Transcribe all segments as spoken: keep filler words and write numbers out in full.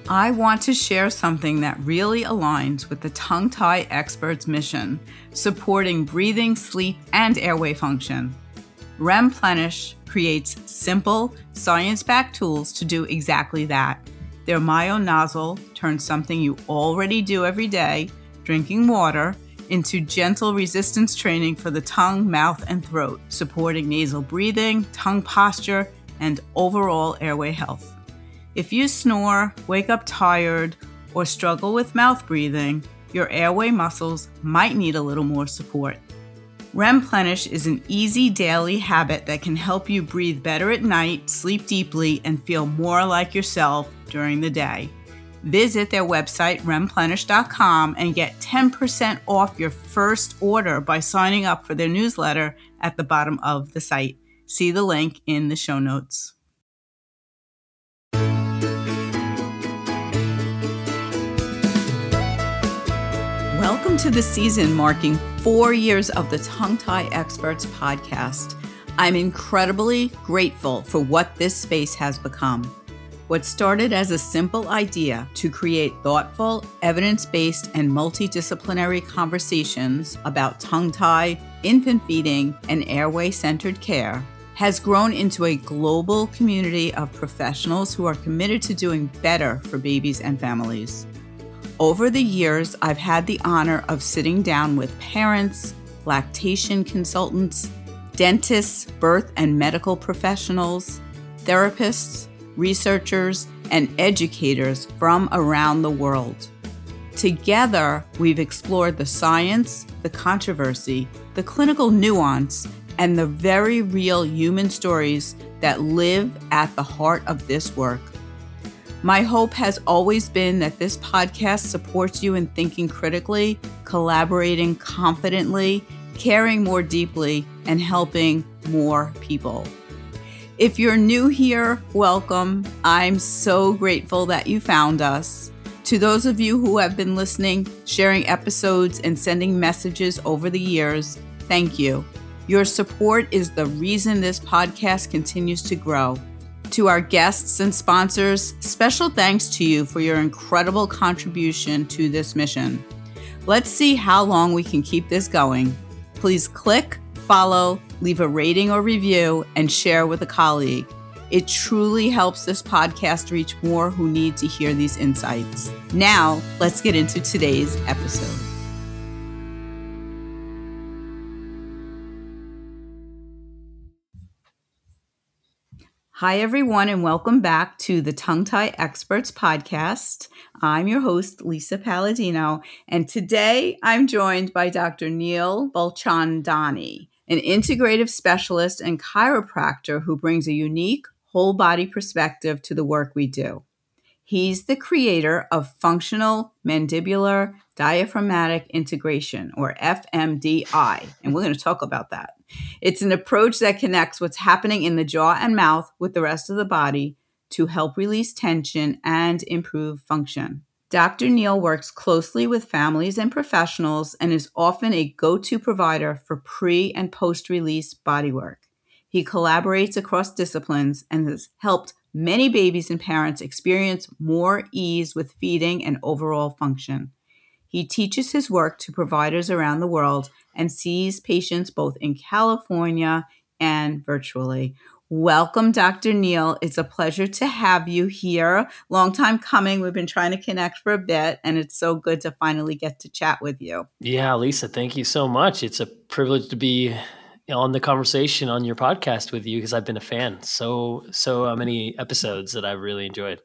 I want to share something that really aligns with the Tongue Tie Experts mission, supporting breathing, sleep, and airway function. Remplenish creates simple, science-backed tools to do exactly that. Their MyoNozzle turns something you already do every day, drinking water, into gentle resistance training for the tongue, mouth, and throat, supporting nasal breathing, tongue posture, and overall airway health. If you snore, wake up tired, or struggle with mouth breathing, your airway muscles might need a little more support. Remplenish is an easy daily habit that can help you breathe better at night, sleep deeply, and feel more like yourself during the day. Visit their website, remplenish dot com, and get ten percent off your first order by signing up for their newsletter at the bottom of the site. See the link in the show notes. Welcome to the season marking four years of the Tongue Tie Experts podcast. I'm incredibly grateful for what this space has become. What started as a simple idea to create thoughtful, evidence-based, and multidisciplinary conversations about tongue tie, infant feeding, and airway-centered care has grown into a global community of professionals who are committed to doing better for babies and families. Over the years, I've had the honor of sitting down with parents, lactation consultants, dentists, birth and medical professionals, therapists, researchers, and educators from around the world. Together, we've explored the science, the controversy, the clinical nuance, and the very real human stories that live at the heart of this work. My hope has always been that this podcast supports you in thinking critically, collaborating confidently, caring more deeply, and helping more people. If you're new here, welcome. I'm so grateful that you found us. To those of you who have been listening, sharing episodes, and sending messages over the years, thank you. Your support is the reason this podcast continues to grow. To our guests and sponsors, special thanks to you for your incredible contribution to this mission. Let's see how long we can keep this going. Please click, follow, leave a rating or review, and share with a colleague. It truly helps this podcast reach more who need to hear these insights. Now, let's get into today's episode. Hi, everyone, and welcome back to the Tongue Tie Experts podcast. I'm your host, Lisa Palladino, and today I'm joined by Doctor Neil Bulchandani, an integrative specialist and chiropractor who brings a unique whole body perspective to the work we do. He's the creator of Functional Mandibular Diaphragmatic Integration, or F M D I, and we're going to talk about that. It's an approach that connects what's happening in the jaw and mouth with the rest of the body to help release tension and improve function. Doctor Neil works closely with families and professionals and is often a go-to provider for pre- and post-release bodywork. He collaborates across disciplines and has helped many babies and parents experience more ease with feeding and overall function. He teaches his work to providers around the world and sees patients both in California and virtually. Welcome, Doctor Neil. It's a pleasure to have you here. Long time coming. We've been trying to connect for a bit, and it's so good to finally get to chat with you. Yeah, Lisa, thank you so much. It's a privilege to be on the conversation on your podcast with you because I've been a fan. So, so many episodes that I've really enjoyed.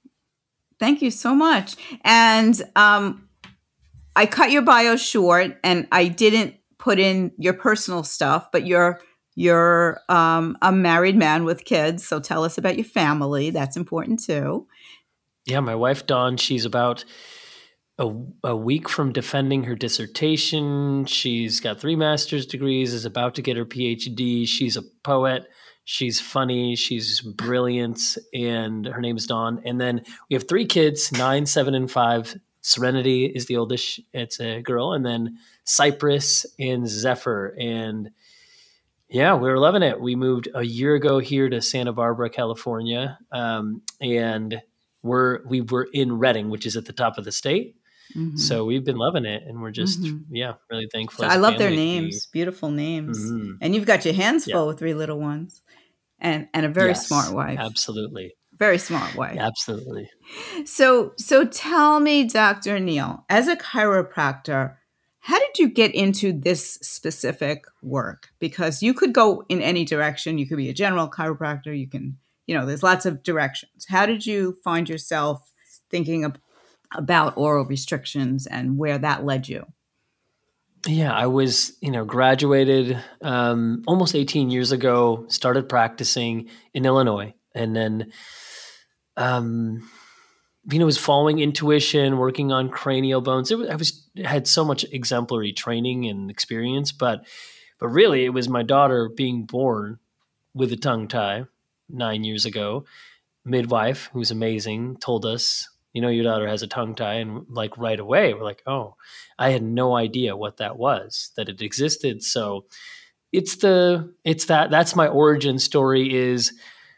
Thank you so much. And um, I cut your bio short, and I didn't put in your personal stuff, but you're you're um, a married man with kids. So tell us about your family. That's important too. Yeah, my wife, Dawn, she's about a, a week from defending her dissertation. She's got three master's degrees, is about to get her P H D. She's a poet. She's funny. She's brilliant. And her name is Dawn. And then we have three kids, nine, seven, and five. Serenity is the oldest. It's a girl. And then Cypress and Zephyr. And yeah, we were loving it. We moved a year ago here to Santa Barbara, California. Um, and we're we were in Reading, which is at the top of the state. Mm-hmm. So we've been loving it, and we're just Mm-hmm. yeah, really thankful. So as I a love their family to be- names, beautiful names, Mhm. and you've got your hands Yeah. full with three little ones, and and a very Yes, smart wife. Absolutely, Very smart wife. absolutely. So so tell me, Doctor Neal, as a chiropractor, how did you get into this specific work? Because you could go in any direction. You could be a general chiropractor. You can, you know, there's lots of directions. How did you find yourself thinking of, about oral restrictions and where that led you? Yeah, I was, you know, graduated um, almost eighteen years ago, started practicing in Illinois, and then, um, you know, was following intuition, working on cranial bones. It was, I was had so much exemplary training and experience, but but really, it was my daughter being born with a tongue tie nine years ago. Midwife, who's amazing, told us, you know, your daughter has a tongue tie. And like right away, we're like, oh, I had no idea what that was, that it existed. So it's the, it's that, that's my origin story is,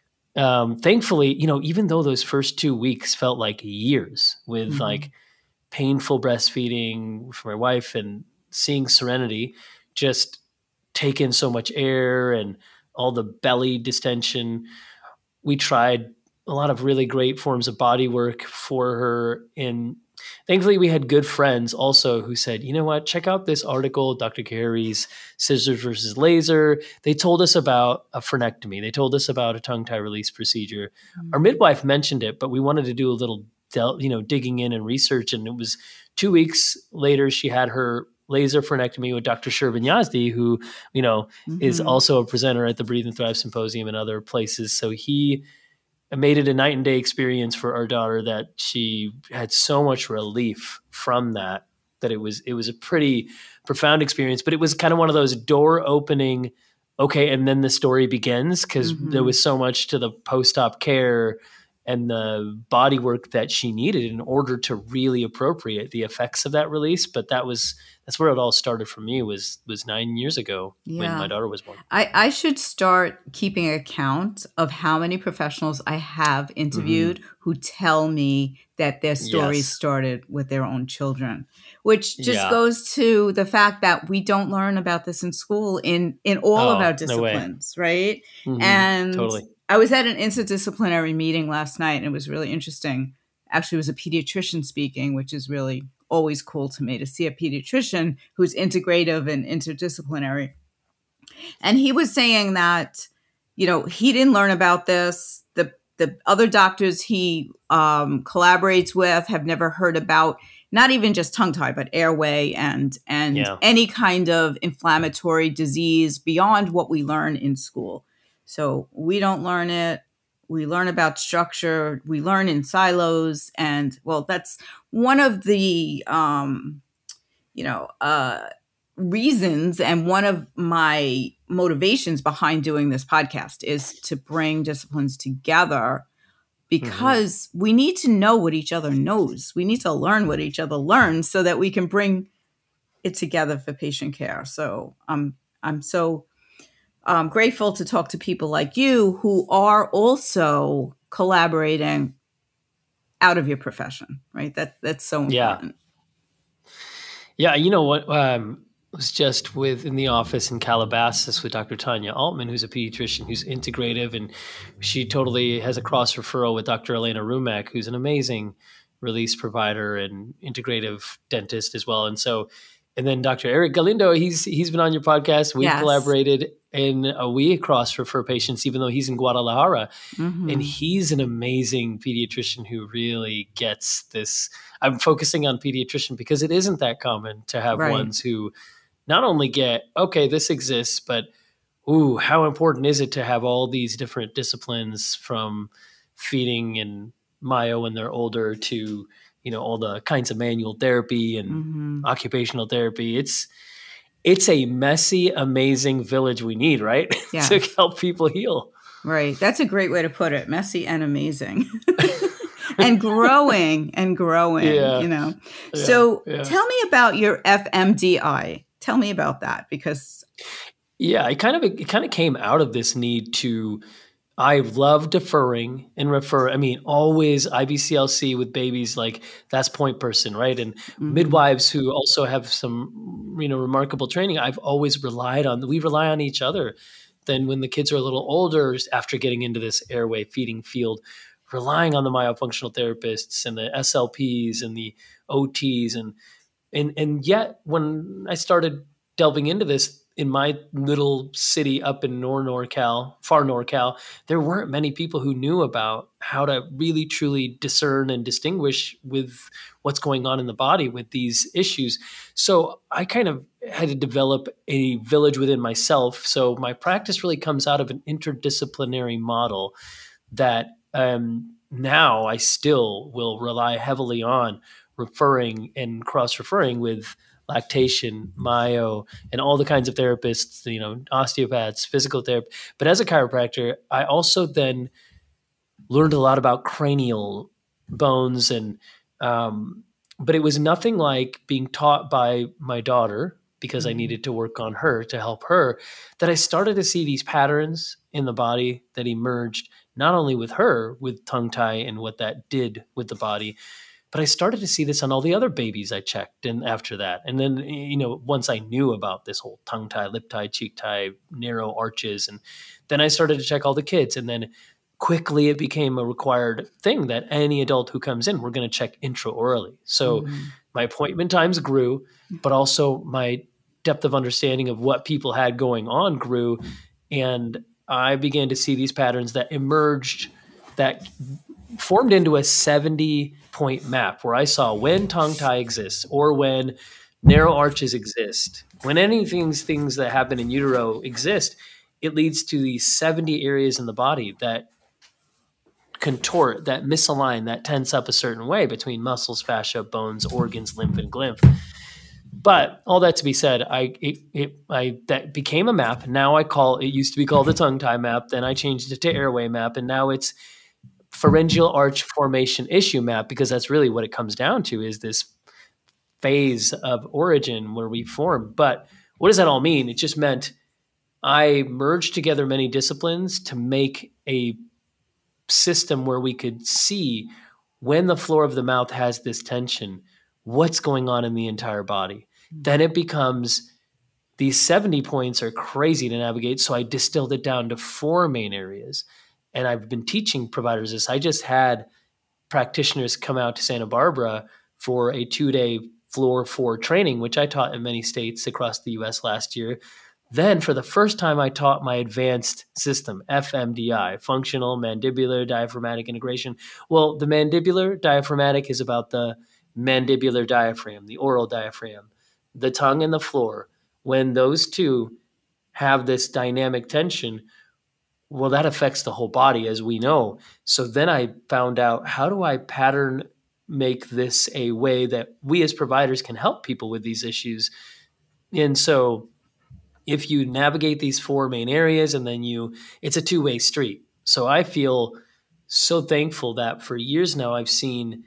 um, thankfully, you know, even though those first two weeks felt like years with Mm-hmm. like painful breastfeeding for my wife and seeing Serenity just take in so much air and all the belly distension, we tried a lot of really great forms of body work for her. And thankfully, we had good friends also who said, you know what, check out this article, Doctor Carey's Scissors versus Laser. They told us about a frenectomy. They told us about a tongue tie release procedure. Mm-hmm. Our midwife mentioned it, but we wanted to do a little, you know, digging in and research. And it was two weeks later, she had her laser frenectomy with Doctor Shervin Yazdi, who, you know, mm-hmm. is also a presenter at the Breathe and Thrive Symposium and other places. So he made it a night and day experience for our daughter that she had so much relief from that, that it was, it was a pretty profound experience, but it was kind of one of those door opening, okay. And then the story begins because mm-hmm. there was so much to the post-op care and the body work that she needed in order to really appropriate the effects of that release. But that was, that's where it all started for me was, was nine years ago yeah. when my daughter was born. I, I should start keeping account of how many professionals I have interviewed mm-hmm. who tell me that their stories yes. started with their own children, which just yeah. goes to the fact that we don't learn about this in school in, in all oh, of our disciplines, no right? Mm-hmm. And totally. I was at an interdisciplinary meeting last night, and it was really interesting. Actually, it was a pediatrician speaking, which is really always cool to me to see a pediatrician who's integrative and interdisciplinary. And he was saying that, you know, he didn't learn about this. The the other doctors he um, collaborates with have never heard about not even just tongue tie, but airway and and yeah. any kind of inflammatory disease beyond what we learn in school. So we don't learn it. We learn about structure. We learn in silos. And well, that's one of the, um, you know, uh, reasons and one of my motivations behind doing this podcast is to bring disciplines together because mm-hmm. we need to know what each other knows. We need to learn what each other learns so that we can bring it together for patient care. So um, I'm so... I'm grateful to talk to people like you who are also collaborating out of your profession, right? That that's so important. Yeah, yeah you know what? Um, I was just with in the office in Calabasas with Doctor Tanya Altman, who's a pediatrician who's integrative, and she totally has a cross referral with Doctor Elena Rumek, who's an amazing release provider and integrative dentist as well. And so, and then Doctor Eric Galindo, he's he's been on your podcast. We've yes. collaborated. And uh, we cross refer patients, even though he's in Guadalajara. Mm-hmm. And he's an amazing pediatrician who really gets this. I'm focusing on pediatrician because it isn't that common to have right. ones who not only get, okay, this exists, but ooh, how important is it to have all these different disciplines from feeding and myo when they're older to, you know, all the kinds of manual therapy and mm-hmm. occupational therapy. It's It's a messy, amazing village we need, right? Yeah. to help people heal. Right. That's a great way to put it. Messy and amazing. and growing and growing, yeah. you know. Yeah. So yeah. tell me about your F M D I. Tell me about that because. Yeah, it kind of it kind of came out of this need to I love deferring and refer. I mean, always I B C L C with babies, like that's point person, right? And Mm-hmm. midwives who also have some, you know, remarkable training. I've always relied on, we rely on each other. Then when the kids are a little older, after getting into this airway feeding field, relying on the myofunctional therapists and the S L Ps and the O Ts. And, and, and yet when I started delving into this, in my little city up in Nor NorCal, far NorCal, there weren't many people who knew about how to really truly discern and distinguish with what's going on in the body with these issues. So I kind of had to develop a village within myself. So my practice really comes out of an interdisciplinary model that um, now I still will rely heavily on referring and cross-referring with lactation, myo, and all the kinds of therapists, you know, osteopaths, physical therapy. But as a chiropractor, I also then learned a lot about cranial bones and um, but it was nothing like being taught by my daughter, because I needed to work on her to help her, that I started to see these patterns in the body that emerged not only with her, with tongue tie and what that did with the body, but I started to see this on all the other babies I checked and after that. And then, you know, once I knew about this whole tongue tie, lip tie, cheek tie, narrow arches, and then I started to check all the kids. And then quickly it became a required thing that any adult who comes in, we're going to check intraorally. So mm-hmm. my appointment times grew, but also my depth of understanding of what people had going on grew. And I began to see these patterns that emerged that formed into a seventy point map where I saw when tongue tie exists or when narrow arches exist, when any things, things that happen in utero exist, it leads to these seventy areas in the body that contort, that misalign, that tense up a certain way between muscles, fascia, bones, organs, lymph, and glymph. But all that to be said, I it, it I that became a map. Now I call it used to be called the tongue tie map. Then I changed it to airway map, and now it's pharyngeal arch formation issue map, because that's really what it comes down to, is this phase of origin where we form. But what does that all mean? It just meant I merged together many disciplines to make a system where we could see when the floor of the mouth has this tension, what's going on in the entire body. Then it becomes, these seventy points are crazy to navigate. So I distilled it down to four main areas. And I've been teaching providers this. I just had practitioners come out to Santa Barbara for a two-day floor four training, which I taught in many states across the U S last year. Then for the first time, I taught my advanced system, F M D I, functional mandibular diaphragmatic integration. Well, the mandibular diaphragmatic is about the mandibular diaphragm, the oral diaphragm, the tongue and the floor. When those two have this dynamic tension, well, that affects the whole body, as we know. So then I found out, how do I pattern make this a way that we as providers can help people with these issues? And so if you navigate these four main areas, and then you, it's a two-way street. So I feel so thankful that for years now, I've seen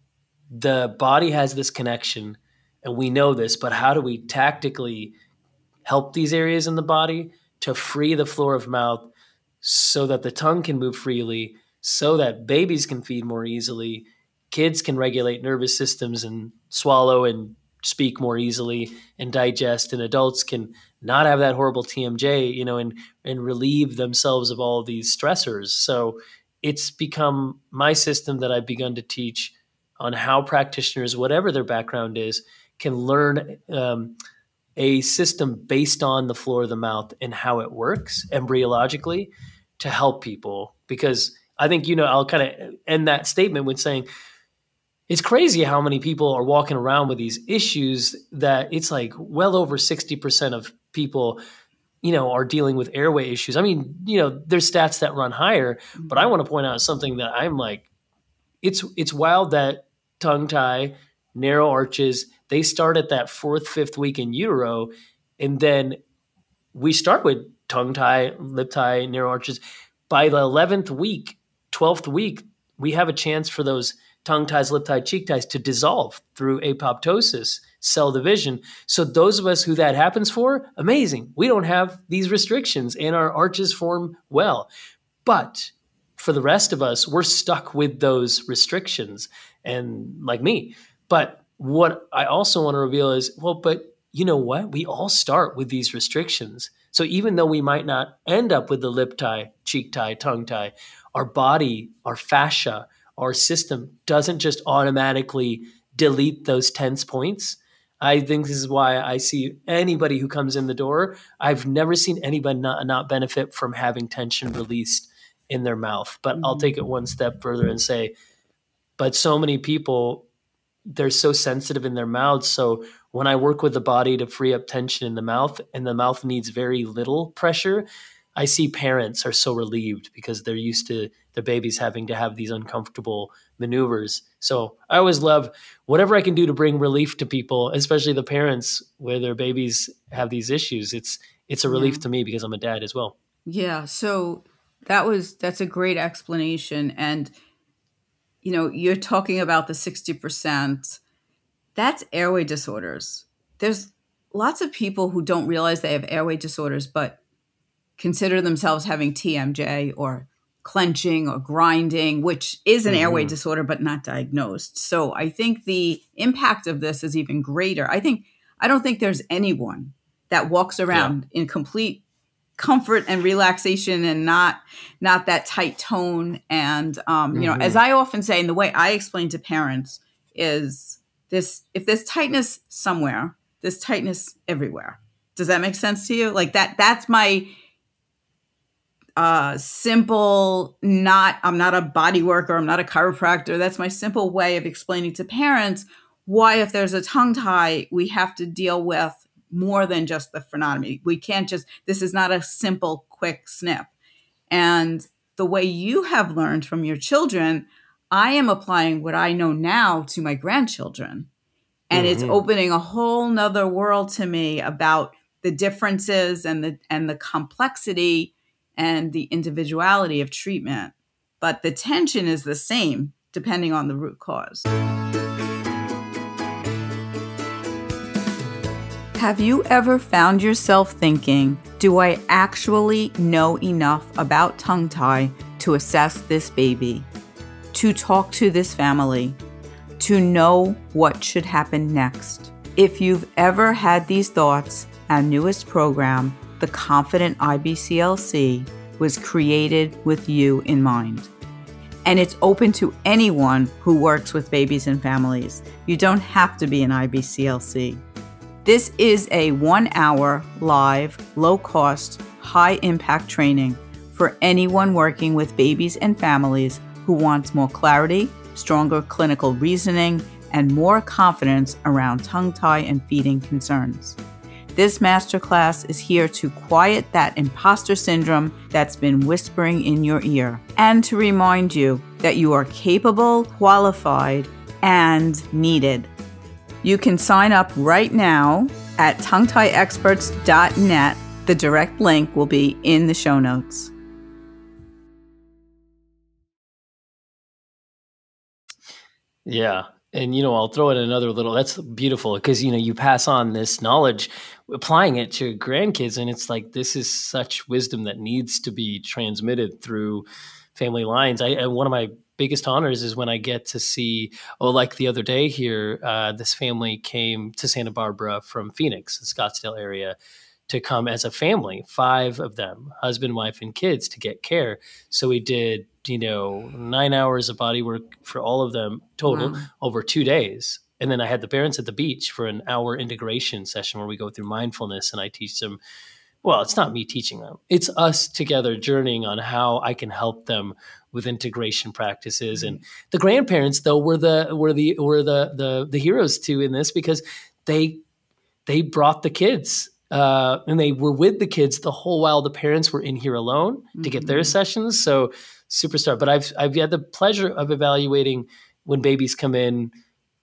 the body has this connection, and we know this, but how do we tactically help these areas in the body to free the floor of mouth so that the tongue can move freely, so that babies can feed more easily, kids can regulate nervous systems and swallow and speak more easily and digest, and adults can not have that horrible T M J, you know, and, and relieve themselves of all of these stressors. So it's become my system that I've begun to teach on how practitioners, whatever their background is, can learn um, a system based on the floor of the mouth and how it works embryologically to help people. Because I think, you know, I'll kind of end that statement with saying, it's crazy how many people are walking around with these issues, that it's like well over sixty percent of people, you know, are dealing with airway issues. I mean, you know, there's stats that run higher, but I want to point out something that I'm like, it's, it's wild that tongue tie, narrow arches, they start at that fourth, fifth week in utero. And then we start with tongue tie, lip tie, narrow arches. By the eleventh week, twelfth week, we have a chance for those tongue ties, lip ties, cheek ties to dissolve through apoptosis, cell division. So those of us who that happens for, amazing. We don't have these restrictions and our arches form well. But for the rest of us, we're stuck with those restrictions, and like me. But what I also want to reveal is, well, but you know what? We all start with these restrictions. So even though we might not end up with the lip tie, cheek tie, tongue tie, our body, our fascia, our system doesn't just automatically delete those tense points. I think this is why I see anybody who comes in the door, I've never seen anybody not, not benefit from having tension released in their mouth. But mm-hmm. I'll take it one step further and say, but so many people, they're so sensitive in their mouths. So when I work with the body to free up tension in the mouth, and the mouth needs very little pressure, I see parents are so relieved because they're used to their babies having to have these uncomfortable maneuvers. So I always love whatever I can do to bring relief to people, especially the parents where their babies have these issues. It's it's a relief yeah. to me because I'm a dad as well. Yeah. So that was that's a great explanation. And you know, you're talking about the sixty percent. That's airway disorders. There's lots of people who don't realize they have airway disorders, but consider themselves having T M J or clenching or grinding, which is an mm-hmm. airway disorder, but not diagnosed. So I think the impact of this is even greater. I think, I don't think there's anyone that walks around yeah. in complete comfort and relaxation and not, not that tight tone. And, um, mm-hmm. you know, as I often say, and the way I explain to parents is this, if there's tightness somewhere, there's tightness everywhere. Does that make sense to you? Like that, that's my, Uh, simple, not, I'm not a body worker, I'm not a chiropractor. That's my simple way of explaining to parents why, if there's a tongue tie, we have to deal with more than just the frenotomy. We can't just, this is not a simple, quick snip. And the way you have learned from your children, I am applying what I know now to my grandchildren. And mm-hmm. it's opening a whole nother world to me about the differences and the and the complexity and the individuality of treatment. But the tension is the same depending on the root cause. Have you ever found yourself thinking, do I actually know enough about tongue tie to assess this baby, to talk to this family, to know what should happen next? If you've ever had these thoughts, our newest program, the Confident I B C L C, was created with you in mind. And it's open to anyone who works with babies and families. You don't have to be an I B C L C. This is a one-hour, live, low-cost, high-impact training for anyone working with babies and families who wants more clarity, stronger clinical reasoning, and more confidence around tongue tie and feeding concerns. This masterclass is here to quiet that imposter syndrome that's been whispering in your ear and to remind you that you are capable, qualified, and needed. You can sign up right now at tongue tie experts dot net. The direct link will be in the show notes. Yeah. And, you know, I'll throw in another little, that's beautiful because, you know, you pass on this knowledge, applying it to grandkids. And it's like, this is such wisdom that needs to be transmitted through family lines. I, and one of my biggest honors is when I get to see, oh, like the other day here, uh, this family came to Santa Barbara from Phoenix, the Scottsdale area, to come as a family, five of them, husband, wife, and kids, to get care. So we did, you know, nine hours of body work for all of them total wow. over two days. And then I had the parents at the beach for an hour integration session where we go through mindfulness and I teach them, well, it's not me teaching them. It's us together journeying on how I can help them with integration practices. Mm-hmm. And the grandparents, though, were the were the were the the the heroes too in this because they they brought the kids. Uh, and they were with the kids the whole while the parents were in here alone mm-hmm. to get their sessions. So superstar. But I've I've had the pleasure of evaluating when babies come in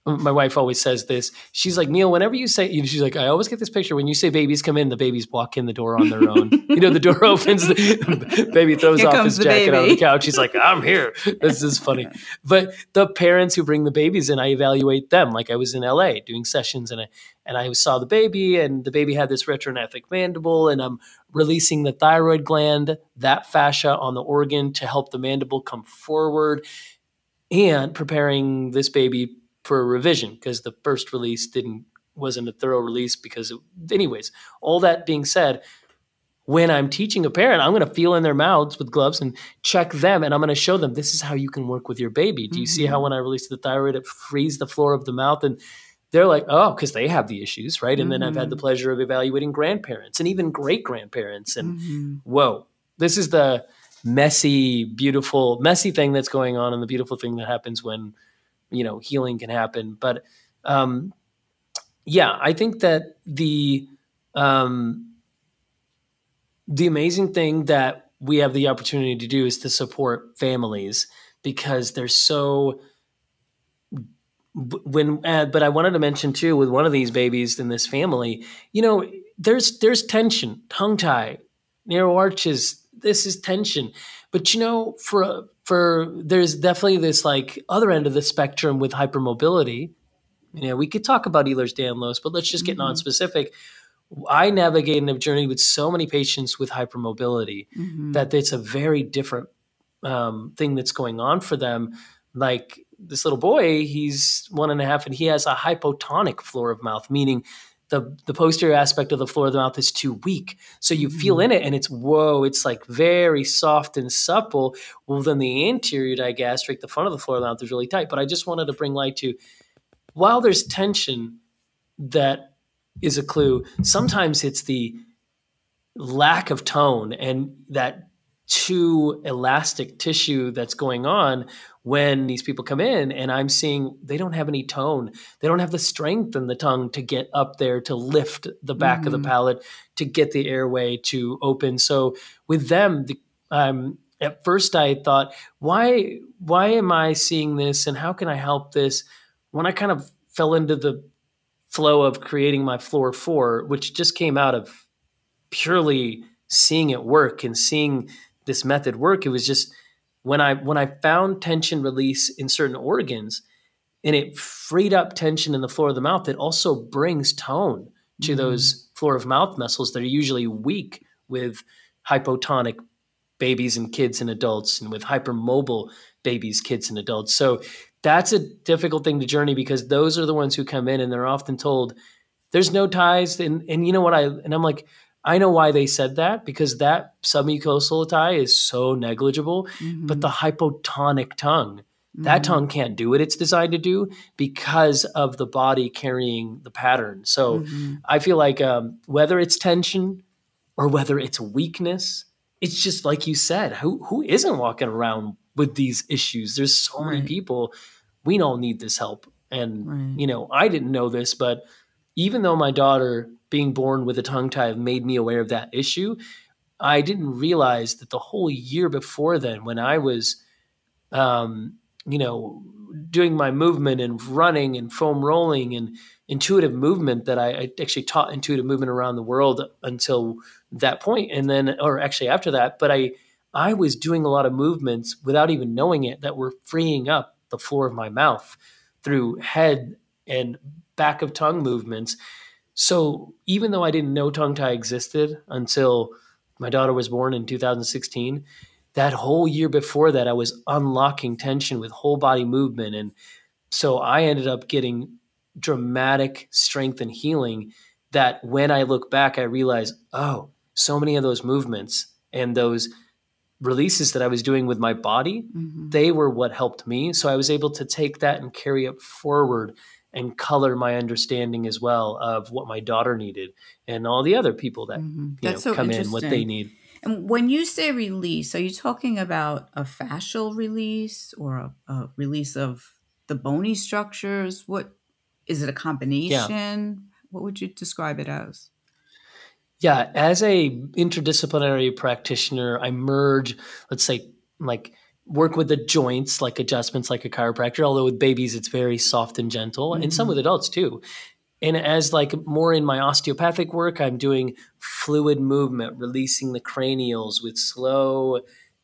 my wife always says this. She's like, Neil, whenever you say, she's like, I always get this picture when you say babies come in, the babies walk in the door on their own. You know, the door opens, the baby throws Here off comes his the jacket baby. on the couch. He's like, I'm here. This is funny. But the parents who bring the babies in, I evaluate them. Like I was in L A doing sessions and I, and I saw the baby and the baby had this retrognathic mandible and I'm releasing the thyroid gland, that fascia on the organ to help the mandible come forward and preparing this baby for a revision because the first release didn't wasn't a thorough release because it, anyways, all that being said, when I'm teaching a parent, I'm going to feel in their mouths with gloves and check them. And I'm going to show them, this is how you can work with your baby. Do you mm-hmm. see how when I release the thyroid, it frees the floor of the mouth? And they're like, oh, because they have the issues, right? And mm-hmm. then I've had the pleasure of evaluating grandparents and even great-grandparents. And mm-hmm. whoa, this is the messy, beautiful, messy thing that's going on and the beautiful thing that happens when, you know, healing can happen. But um, yeah, I think that the um, the amazing thing that we have the opportunity to do is to support families because they're so when. Uh, but I wanted to mention too, with one of these babies in this family, you know, there's there's tension, tongue tie, narrow arches. This is tension. But, you know, for for there's definitely this like other end of the spectrum with hypermobility. You know, we could talk about Ehlers-Danlos, but let's just get mm-hmm. non-specific. I navigate in a journey with so many patients with hypermobility mm-hmm. that it's a very different um, thing that's going on for them. Like this little boy, he's one and a half and he has a hypotonic floor of mouth, meaning the the posterior aspect of the floor of the mouth is too weak. So you mm-hmm. feel in it and it's, whoa, it's like very soft and supple. Well, then the anterior digastric, the front of the floor of the mouth is really tight. But I just wanted to bring light to, while there's tension that is a clue, sometimes it's the lack of tone and that too elastic tissue that's going on when these people come in and I'm seeing they don't have any tone. They don't have the strength in the tongue to get up there, to lift the back mm-hmm. of the palate, to get the airway to open. So with them, the, um, at first I thought, why, why am I seeing this and how can I help this? When I kind of fell into the flow of creating my floor four, which just came out of purely seeing it work and seeing this method work. It was just when I when I found tension release in certain organs and it freed up tension in the floor of the mouth, it also brings tone to mm. those floor of mouth muscles that are usually weak with hypotonic babies and kids and adults and with hypermobile babies, kids and adults. So that's a difficult thing to journey because those are the ones who come in and they're often told there's no ties. And, and you know what I, and I'm like, I know why they said that because that submucosal tie is so negligible, mm-hmm. but the hypotonic tongue, mm-hmm. that tongue can't do what it's designed to do because of the body carrying the pattern. So mm-hmm. I feel like um, whether it's tension or whether it's weakness, it's just like you said, who who isn't walking around with these issues? There's so right. many people. We all need this help. And, right. you know, I didn't know this, but even though my daughter being born with a tongue tie made me aware of that issue, I didn't realize that the whole year before then, when I was, um, you know, doing my movement and running and foam rolling and intuitive movement that I, I actually taught intuitive movement around the world until that point. And then, or actually after that, but I, I was doing a lot of movements without even knowing it that were freeing up the floor of my mouth through head and back of tongue movements. So even though I didn't know tongue tie existed until my daughter was born in two thousand sixteen, that whole year before that, I was unlocking tension with whole body movement. And so I ended up getting dramatic strength and healing that when I look back, I realize, oh, so many of those movements and those releases that I was doing with my body, mm-hmm. they were what helped me. So I was able to take that and carry it forward and color my understanding as well of what my daughter needed and all the other people that mm-hmm. you know, so come in, what they need. And when you say release, are you talking about a fascial release or a, a release of the bony structures? What is it, a combination? Yeah. What would you describe it as? Yeah, as a interdisciplinary practitioner, I merge, let's say, like work with the joints, like adjustments, like a chiropractor. Although with babies, it's very soft and gentle, mm-hmm. and some with adults too. And as like more in my osteopathic work, I'm doing fluid movement, releasing the cranials with slow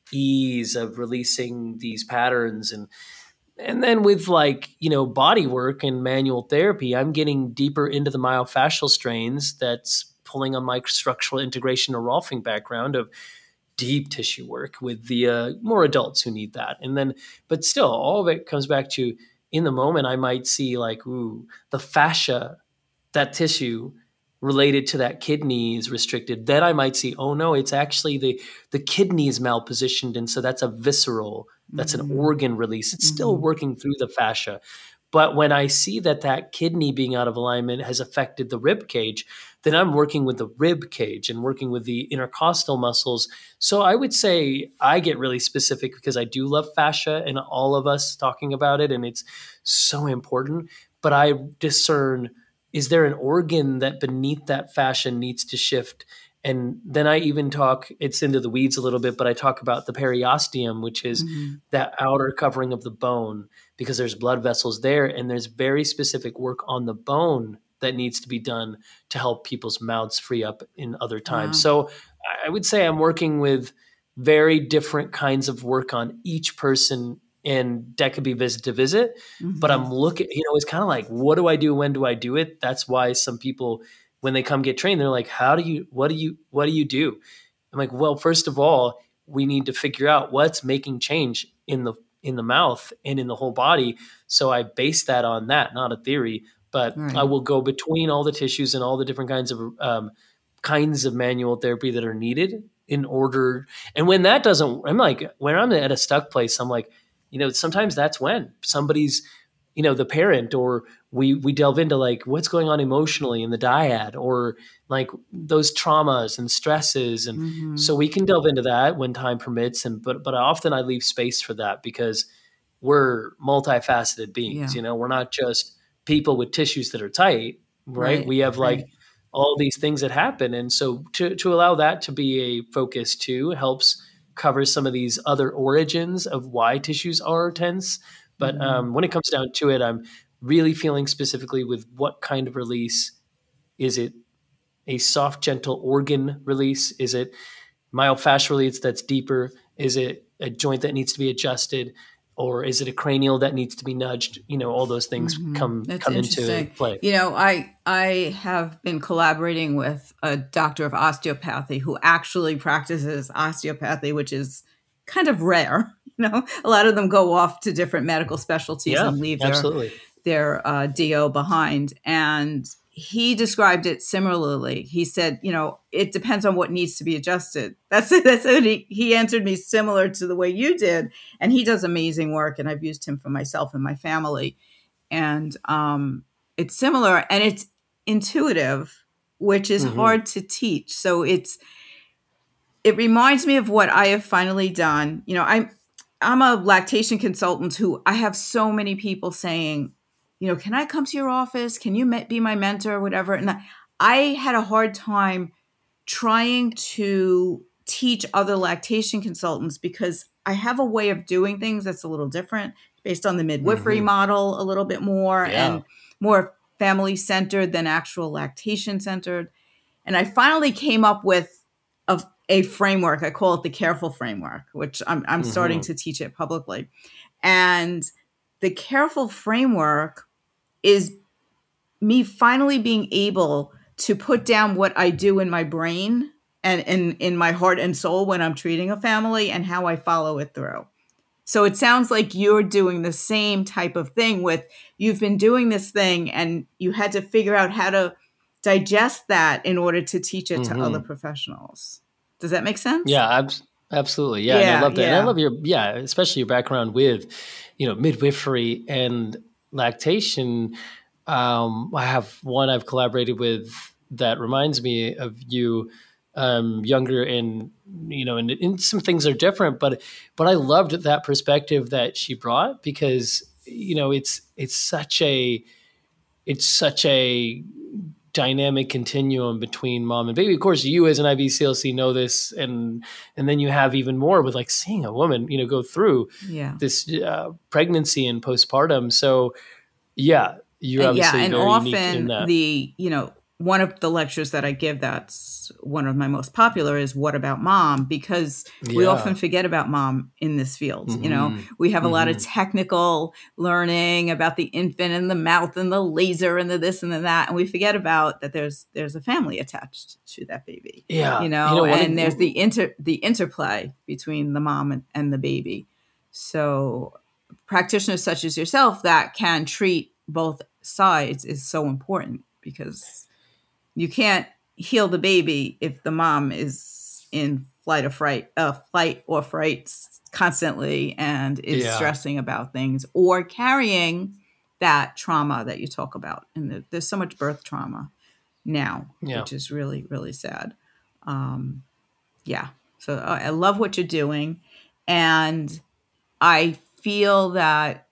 ease of releasing these patterns. And and then with like, you know, body work and manual therapy, I'm getting deeper into the myofascial strains that's pulling on my structural integration or Rolfing background of deep tissue work with the uh, more adults who need that. And then, but still, all of it comes back to in the moment, I might see like, ooh, the fascia, that tissue related to that kidney is restricted. Then I might see, oh no, it's actually the, the kidney is malpositioned. And so that's a visceral, that's mm-hmm. an organ release. It's mm-hmm. still working through the fascia. But when I see that that kidney being out of alignment has affected the rib cage, then I'm working with the rib cage and working with the intercostal muscles. So I would say I get really specific because I do love fascia and all of us talking about it, and it's so important. But I discern, is there an organ that beneath that fascia needs to shift? And then I even talk, it's into the weeds a little bit, but I talk about the periosteum, which is mm-hmm. that outer covering of the bone, because there's blood vessels there, and there's very specific work on the bone that needs to be done to help people's mouths free up in other times. Yeah. So I would say I'm working with very different kinds of work on each person, and that could be visit to visit, mm-hmm. but I'm looking, you know, it's kind of like, what do I do? When do I do it? That's why some people, when they come get trained, they're like, how do you, what do you, what do you do? I'm like, well, first of all, we need to figure out what's making change in the, in the mouth and in the whole body. So I base that on that, not a theory, but right. I will go between all the tissues and all the different kinds of, um, kinds of manual therapy that are needed in order. And when that doesn't, I'm like, when I'm at a stuck place, I'm like, you know, sometimes that's when somebody's, you know, the parent, or we we delve into like what's going on emotionally in the dyad, or like those traumas and stresses. And mm-hmm. so we can delve into that when time permits. And but but often I leave space for that because we're multifaceted beings. Yeah. You know, we're not just people with tissues that are tight, right? right. We have like right. all these things that happen. And so to to allow that to be a focus too helps cover some of these other origins of why tissues are tense. But mm-hmm. um, when it comes down to it, I'm really feeling specifically with what kind of release. Is it a soft, gentle organ release? Is it myofascial release that's deeper? Is it a joint that needs to be adjusted? Or is it a cranial that needs to be nudged? You know, all those things mm-hmm. come That's come into play. You know, I I have been collaborating with a doctor of osteopathy who actually practices osteopathy, which is kind of rare. You know, a lot of them go off to different medical specialties yeah, and leave their absolutely. their uh, D O behind. And he described it similarly. He said, you know, it depends on what needs to be adjusted. That's it. That's it. He, he answered me similar to the way you did. And he does amazing work. And I've used him for myself and my family. And um, it's similar and it's intuitive, which is mm-hmm. hard to teach. So it's, it reminds me of what I have finally done. You know, I'm, I'm a lactation consultant who I have so many people saying, you know, can I come to your office? Can you be my mentor or whatever? And I had a hard time trying to teach other lactation consultants because I have a way of doing things that's a little different based on the midwifery mm-hmm. model a little bit more yeah. and more family centered than actual lactation centered. And I finally came up with a, a framework. I call it the Careful Framework, which I'm, I'm mm-hmm. starting to teach it publicly. And the Careful Framework is me finally being able to put down what I do in my brain and in, in my heart and soul when I'm treating a family and how I follow it through. So it sounds like you're doing the same type of thing with, you've been doing this thing and you had to figure out how to digest that in order to teach it mm-hmm. to other professionals. Does that make sense? Yeah, ab- absolutely. Yeah, yeah and I love that. Yeah. And I love your, yeah, especially your background with, you know, midwifery and lactation. Um, I have one I've collaborated with that reminds me of you, um, younger, and you know, and, and some things are different, but but I loved that perspective that she brought because you know it's it's such a it's such a dynamic continuum between mom and baby. Of course, you as an I B C L C know this, and and then you have even more with like seeing a woman, you know, go through Yeah. this uh, pregnancy and postpartum. So yeah, you're And yeah, obviously and very unique in often that. the, you know, one of the lectures that I give that's one of my most popular is What About Mom? Because we Yeah. often forget about mom in this field. Mhm. You know, we have a lot of Mhm. technical learning about the infant and the mouth and the laser and the this and the that. And we forget about that there's there's a family attached to that baby. Yeah. You You know, know, one and of- there's the inter the interplay between the mom and, and the baby. So practitioners such as yourself that can treat both sides is so important, because you can't heal the baby if the mom is in flight or fright, uh, flight or fright constantly and is Yeah. stressing about things or carrying that trauma that you talk about. And the, there's so much birth trauma now, Yeah. which is really, really sad. Um, yeah. So I I love what you're doing. And I feel that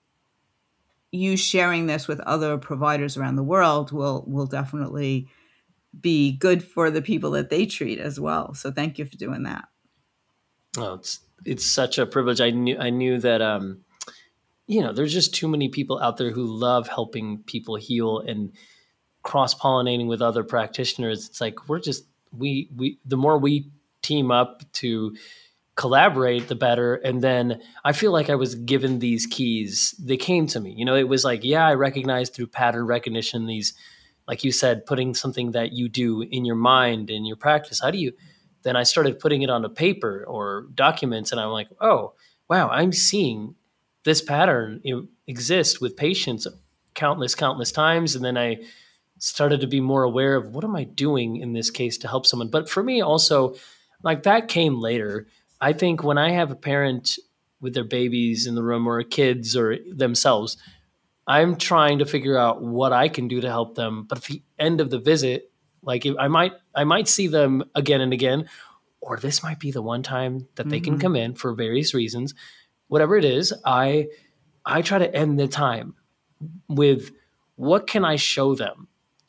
you sharing this with other providers around the world will will definitely be good for the people that they treat as well. So thank you for doing that. Oh, it's it's such a privilege. I knew I knew that um, you know, there's just too many people out there who love helping people heal and cross pollinating with other practitioners. It's like we're just we we the more we team up to collaborate, the better. And then I feel like I was given these keys. They came to me. You know, it was like, yeah, I recognized through pattern recognition these, like you said, putting something that you do in your mind, in your practice. How do you? Then I started putting it onto paper or documents, and I'm like, oh, wow, I'm seeing this pattern exist with patients countless, countless times. And then I started to be more aware of what am I doing in this case to help someone. But for me also, like that came later. I think when I have a parent with their babies in the room or kids or themselves, I'm trying to figure out what I can do to help them. But at the end of the visit, like I might I might see them again and again, or this might be the one time that they can Mm-hmm. come in for various reasons. Whatever it is, I I try to end the time with what can I show them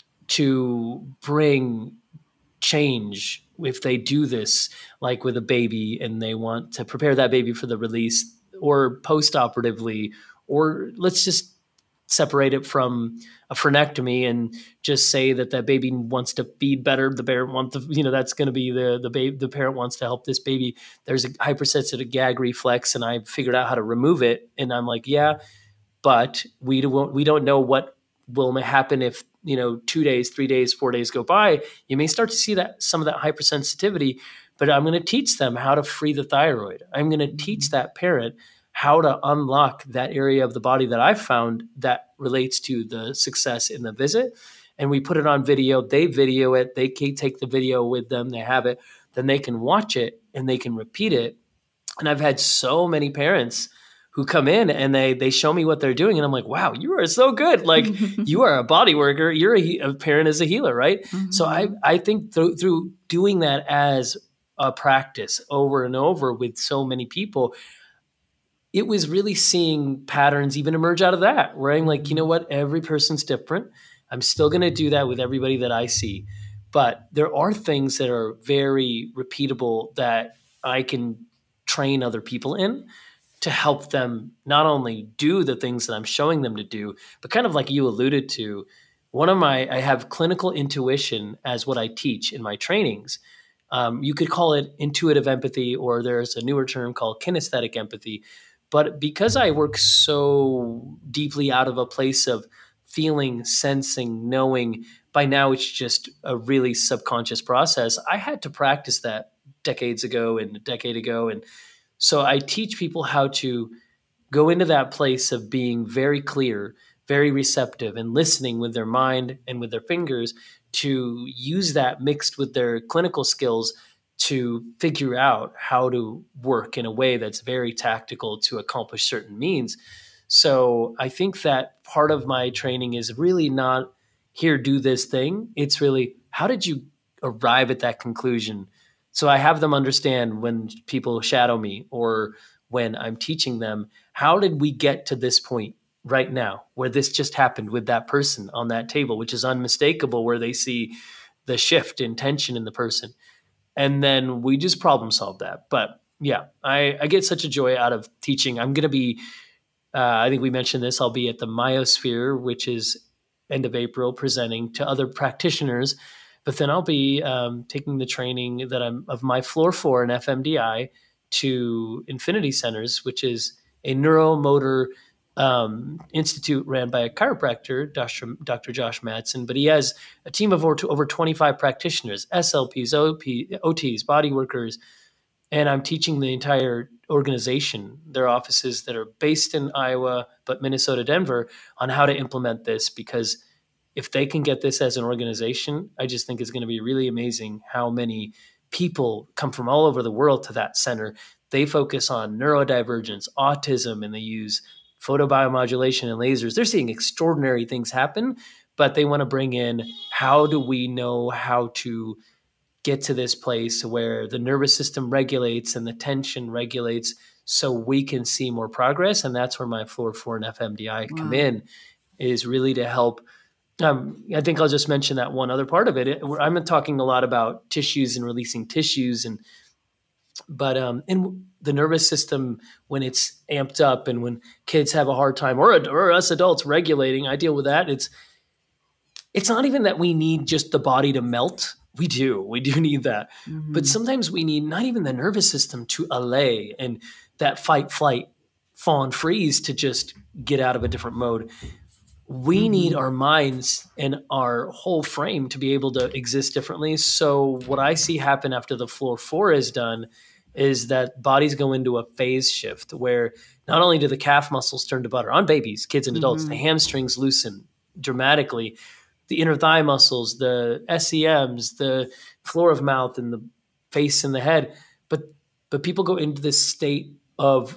to bring change if they do this, like with a baby and they want to prepare that baby for the release or post-operatively, or let's just separate it from a frenectomy and just say that that baby wants to feed better. The parent wants to, you know, that's going to be the the baby. The parent wants to help this baby. There's a hypersensitive gag reflex, and I figured out how to remove it. And I'm like, yeah, but we don't we don't know what will happen if, you know, two days, three days, four days go by. You may start to see that some of that hypersensitivity, but I'm going to teach them how to free the thyroid. I'm going to teach that parent how to unlock that area of the body that I've found that relates to the success in the visit. And we put it on video. They video it. They take the video with them. They have it. Then they can watch it and they can repeat it. And I've had so many parents who come in and they they show me what they're doing, and I'm like, wow, you are so good. Like you are a body worker. You're a, a parent as a healer, right? Mm-hmm. So I I think through through doing that as a practice over and over with so many people, it was really seeing patterns even emerge out of that, where I'm like, you know what, every person's different. I'm still going to do that with everybody that I see, but there are things that are very repeatable that I can train other people in to help them not only do the things that I'm showing them to do, but kind of like you alluded to, one of my, I have clinical intuition as what I teach in my trainings. Um, you could call it intuitive empathy, or there's a newer term called kinesthetic empathy. But because I work so deeply out of a place of feeling, sensing, knowing, by now it's just a really subconscious process. I had to practice that decades ago and a decade ago. And so I teach people how to go into that place of being very clear, very receptive, and listening with their mind and with their fingers to use that mixed with their clinical skills to figure out how to work in a way that's very tactical to accomplish certain means. So I think that part of my training is really not here, do this thing. It's really, how did you arrive at that conclusion? So I have them understand when people shadow me or when I'm teaching them, how did we get to this point? right now, where this just happened with that person on that table, which is unmistakable, where they see the shift in tension in the person. And then we just problem solve that. But yeah, I, I get such a joy out of teaching. I'm going to be, uh, I think we mentioned this, I'll be at the Myosphere, which is end of April, presenting to other practitioners. But then I'll be um, taking the training that I'm of my floor four in F M D I to Infinity Centers, which is a neuromotor um, institute ran by a chiropractor, Doctor Doctor Josh Madsen. But he has a team of over, over twenty-five practitioners, S L Ps, O P, O Ts, body workers, and I'm teaching the entire organization, their offices that are based in Iowa, but Minnesota, Denver, on how to implement this. Because if they can get this as an organization, I just think it's going to be really amazing how many people come from all over the world to that center. They focus on neurodivergence, autism, and they use photobiomodulation and lasers. They're seeing extraordinary things happen, but they want to bring in, how do we know how to get to this place where the nervous system regulates and the tension regulates so we can see more progress? And that's where my floor four and F M D I wow. come in, is really to help. Um, I think I'll just mention that one other part of it. it I'm talking a lot about tissues and releasing tissues, and but um, in the nervous system, when it's amped up and when kids have a hard time, or, or us adults regulating, I deal with that. It's it's not even that we need just the body to melt. We do. We do need that. Mm-hmm. But sometimes we need not even the nervous system to allay and that fight, flight, fawn, freeze to just get out of a different mode. We mm-hmm. need our minds and our whole frame to be able to exist differently. So what I see happen after the floor four is done is that bodies go into a phase shift where not only do the calf muscles turn to butter on babies, kids and adults, mm-hmm. the hamstrings loosen dramatically, the inner thigh muscles, the S E Ms, the floor of mouth and the face and the head. But but people go into this state of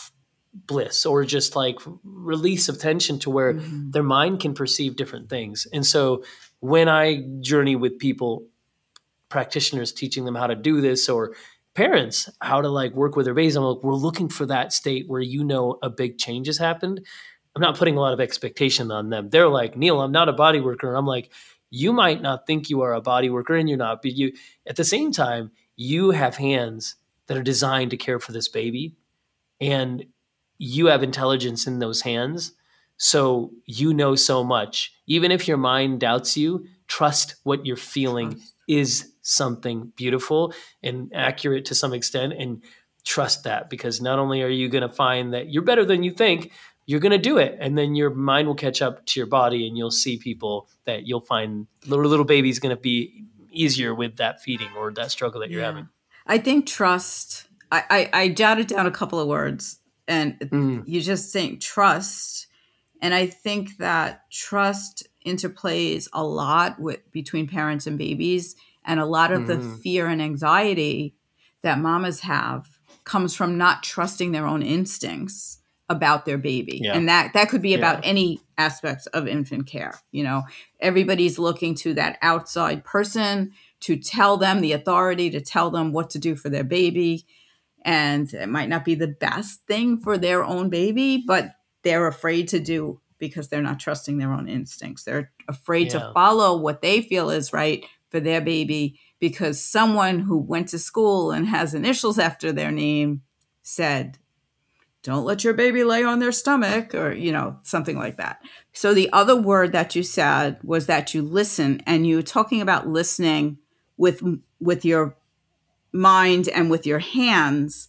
bliss or just like release of tension to where mm-hmm. their mind can perceive different things. And so when I journey with people, practitioners teaching them how to do this, or parents how to like work with their babies, I'm like, we're looking for that state where you know a big change has happened. I'm not putting a lot of expectation on them. They're like, Neil, I'm not a body worker. I'm like, you might not think you are a body worker and you're not, but you, at the same time, you have hands that are designed to care for this baby, and you have intelligence in those hands. So you know so much. Even if your mind doubts you, trust what you're feeling trust. Is something beautiful and accurate to some extent, and trust that, because not only are you going to find that you're better than you think, you're going to do it. And then your mind will catch up to your body, and you'll see people that you'll find little, little baby's going to be easier with that feeding or that struggle that you're yeah. having. I think trust, I, I, I jotted down a couple of words, and mm. you're just saying trust. And I think that trust interplays a lot with between parents and babies. And a lot of mm. the fear and anxiety that mamas have comes from not trusting their own instincts about their baby. Yeah. And that, that could be about yeah. any aspects of infant care. You know, everybody's looking to that outside person to tell them, the authority to tell them what to do for their baby. And it might not be the best thing for their own baby, but they're afraid to do because they're not trusting their own instincts. They're afraid yeah. to follow what they feel is right for their baby because someone who went to school and has initials after their name said, don't let your baby lay on their stomach, or, you know, something like that. So the other word that you said was that you listen, and you were talking about listening with, with your mind and with your hands.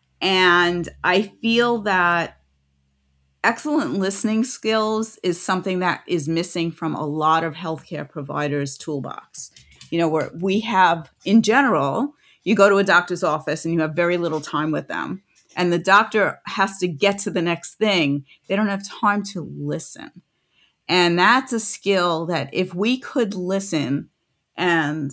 And I feel that excellent listening skills is something that is missing from a lot of healthcare providers' toolbox. You know, where we have, in general, you go to a doctor's office and you have very little time with them, and the doctor has to get to the next thing. They don't have time to listen. And that's a skill that if we could listen, and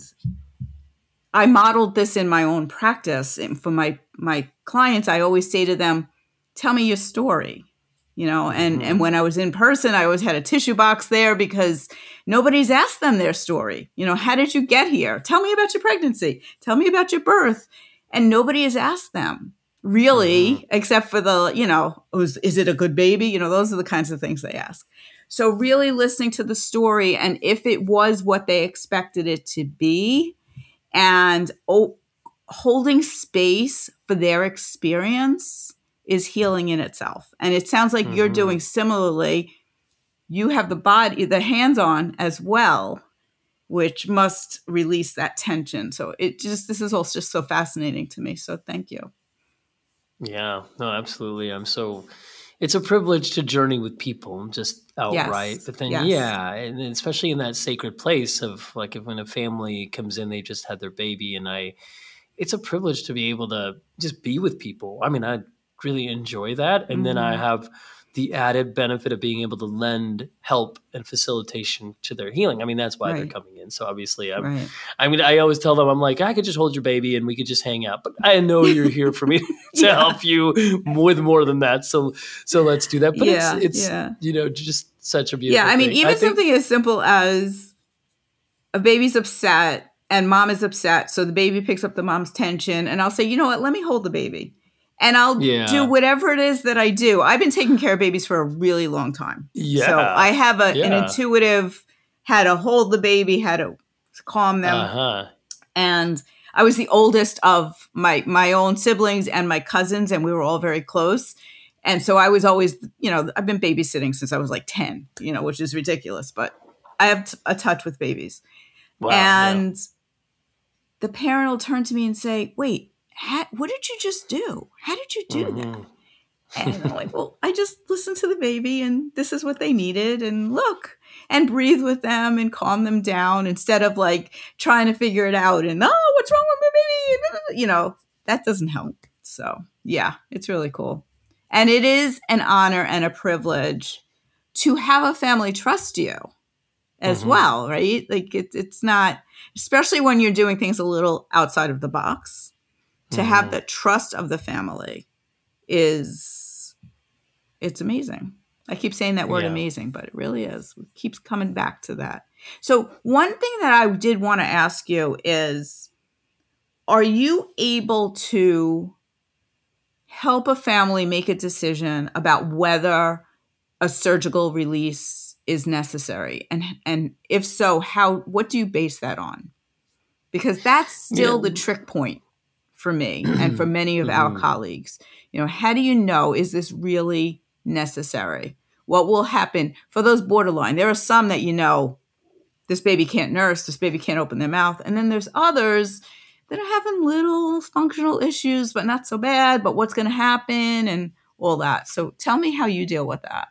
I modeled this in my own practice. And for my, my clients, I always say to them, tell me your story. You know, and, mm-hmm. and when I was in person, I always had a tissue box there because nobody's asked them their story. You know, how did you get here? Tell me about your pregnancy. Tell me about your birth. And nobody has asked them, really, Mm-hmm. except for the, you know, is, is it a good baby? You know, those are the kinds of things they ask. So really listening to the story, and if it was what they expected it to be, and oh, holding space for their experience is healing in itself. And it sounds like you're Mm-hmm. doing similarly. You have the body, the hands on as well, which must release that tension. So it just, this is all just so fascinating to me. So thank you. Yeah, no, absolutely. I'm so, it's a privilege to journey with people just outright. Yes. But then, Yes. yeah, and especially in that sacred place of like if when a family comes in, they just had their baby, and I, it's a privilege to be able to just be with people. I mean, I really enjoy that. And then I Mhm. have the added benefit of being able to lend help and facilitation to their healing. I mean, that's why they're Right. coming in. So obviously I'm, Right. I mean, I always tell them, I'm like, I could just hold your baby and we could just hang out, but I know you're here for me to Yeah. help you with more than that. So, so let's do that. But Yeah. it's, it's, Yeah. you know, just such a beautiful Yeah. I mean, thing. even I think, something as simple as a baby's upset and mom is upset. So the baby picks up the mom's tension, and I'll say, you know what, let me hold the baby. And I'll Yeah. do whatever it is that I do. I've been taking care of babies for a really long time. Yeah. So I have a, Yeah. an intuitive how to hold the baby, how to calm them. uh-huh. And I was the oldest of my my own siblings and my cousins, and we were all very close. And so I was always, you know, I've been babysitting since I was like ten, you know, which is ridiculous, but I have t- a touch with babies. Wow. And yeah. the parent will turn to me and say, wait, how, what did you just do? How did you do Mhm. that? And I'm like, well, I just listened to the baby, and this is what they needed, and look, and breathe with them and calm them down instead of like trying to figure it out and, oh, what's wrong with my baby? You know, that doesn't help. So yeah, it's really cool. And it is an honor and a privilege to have a family trust you as Mhm. well, right? Like it, it's not, especially when you're doing things a little outside of the box, to have Mhm. the trust of the family is, it's amazing. I keep saying that word Yeah. amazing, but it really is. It keeps coming back to that. So one thing that I did want to ask you is, are you able to help a family make a decision about whether a surgical release is necessary? And and if so, how, what do you base that on? Because that's still Yeah. the trick point for me and for many of our Mhm. colleagues. You know, how do you know, is this really necessary? What will happen for those borderline? There are some that, you know, this baby can't nurse, this baby can't open their mouth. And then there's others that are having little functional issues, but not so bad, but what's going to happen and all that. So tell me how you deal with that.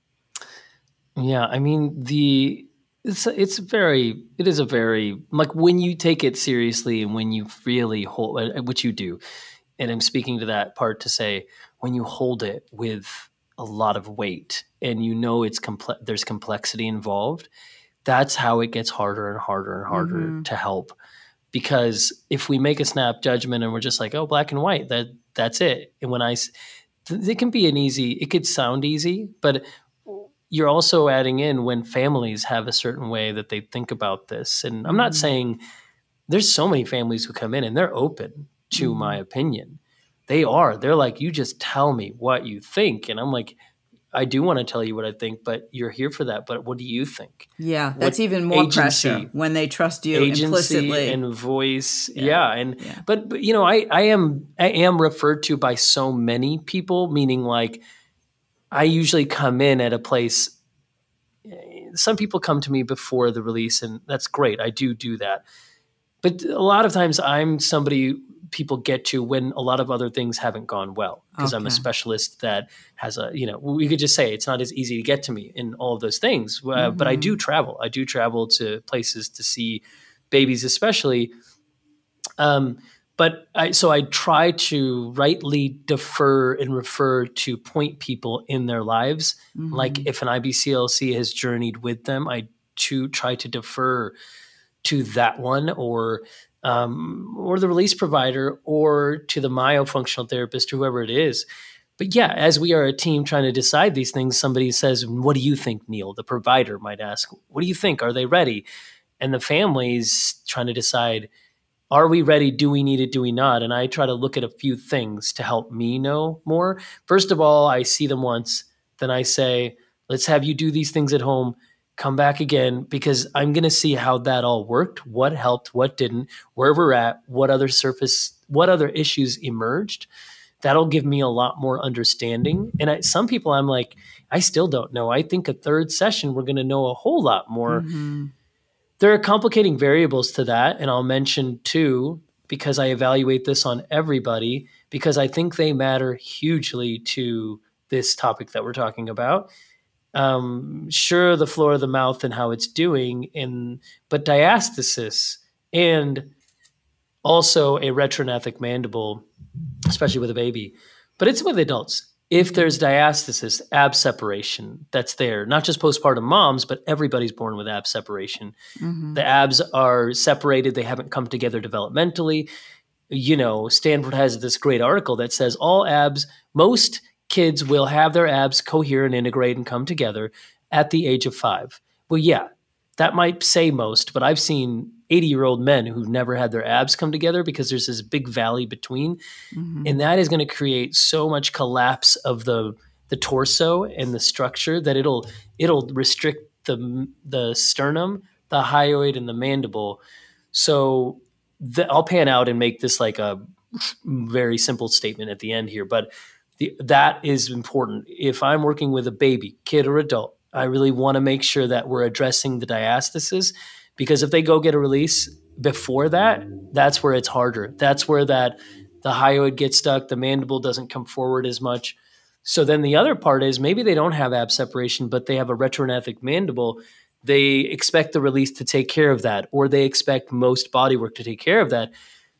Yeah, I mean the it's it's very it is a very like when you take it seriously and when you really hold uh, what you do, and I'm speaking to that part to say when you hold it with a lot of weight and you know it's complex, there's complexity involved. That's how it gets harder and harder and harder Mm-hmm. to help. Because if we make a snap judgment and we're just like, oh, black and white, that that's it. And when I, s- th- it can be an easy, it could sound easy, but you're also adding in when families have a certain way that they think about this. And I'm not Mm-hmm. saying there's so many families who come in and they're open to Mm-hmm. my opinion. They are. They're like, you just tell me what you think. And I'm like, I do want to tell you what I think, but you're here for that. But what do you think? Yeah, that's What even more agency? pressure when they trust you agency implicitly. and voice Yeah. yeah, and Yeah. but, but you know I I am I am referred to by so many people, meaning like I usually come in at a place, some people come to me before the release, and that's great, I do do that, but a lot of times I'm somebody people get to when a lot of other things haven't gone well, because I'm a Okay. specialist that has a, you know, we could just say it's not as easy to get to me in all of those things, uh, but I do Mm-hmm. travel. I do travel to places to see babies, especially. Um, but I, so I try to rightly defer and refer to point people in their lives. Mm-hmm. Like if an I B C L C has journeyed with them, I to try to defer to that one, or um, or the release provider, or to the myofunctional therapist, whoever it is. But yeah, as we are a team trying to decide these things, somebody says, "What do you think, Neil?" The provider might ask, "What do you think? Are they ready?" And the family's trying to decide, Are we ready? Do we need it? Do we not? And I try to look at a few things to help me know more. First of all, I see them once. Then I say, let's have you do these things at home. Come back again, because I'm going to see how that all worked, what helped, what didn't, where we're at, what other surface, what other issues emerged. That'll give me a lot more understanding. And I, some people I'm like, I still don't know. I think a third session, we're going to know a whole lot more. Mm-hmm. There are complicating variables to that. And I'll mention two, because I evaluate this on everybody, because I think they matter hugely to this topic that we're talking about. Um, sure, the floor of the mouth and how it's doing, and but diastasis and also a retrognathic mandible, especially with a baby, but it's with adults. If there's diastasis, ab separation, that's there, not just postpartum moms, but everybody's born with ab separation. Mm-hmm. The abs are separated. They haven't come together developmentally. You know, Stanford has this great article that says all abs, most kids will have their abs cohere and integrate and come together at the age of five. Well, yeah, that might say most, but I've seen eighty-year-old men who've never had their abs come together because there's this big valley between. Mm-hmm. And that is going to create so much collapse of the the torso and the structure that it'll it'll restrict the the sternum, the hyoid, and the mandible. So the, I'll pan out and make this like a very simple statement at the end here, but the, that is important. If I'm working with a baby, kid, or adult, I really want to make sure that we're addressing the diastasis, because if they go get a release before that, that's where it's harder. That's where that the hyoid gets stuck, the mandible doesn't come forward as much. So then the other part is maybe they don't have ab separation, but they have a retrognathic mandible. They expect the release to take care of that, or they expect most bodywork to take care of that.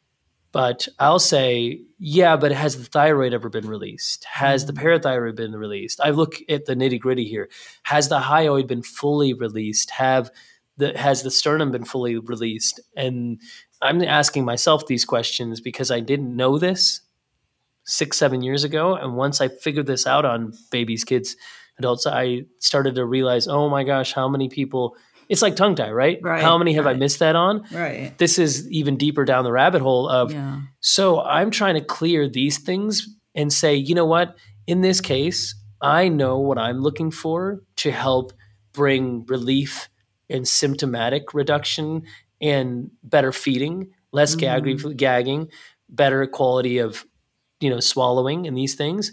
But I'll say, yeah, but has the thyroid ever been released? Has the parathyroid been released? I look at the nitty gritty here. Has the hyoid been fully released? Have the, has the sternum been fully released? And I'm asking myself these questions because I didn't know this six, seven years ago. And once I figured this out on babies, kids, adults, I started to realize, oh my gosh, how many people, it's like tongue tie, right? Right, How many have right. I missed that on? Right. This is even deeper down the rabbit hole of, Yeah. so I'm trying to clear these things and say, you know what, in this case, I know what I'm looking for to help bring relief and symptomatic reduction and better feeding, less Mm-hmm. gag- gagging, better quality of, you know, swallowing and these things.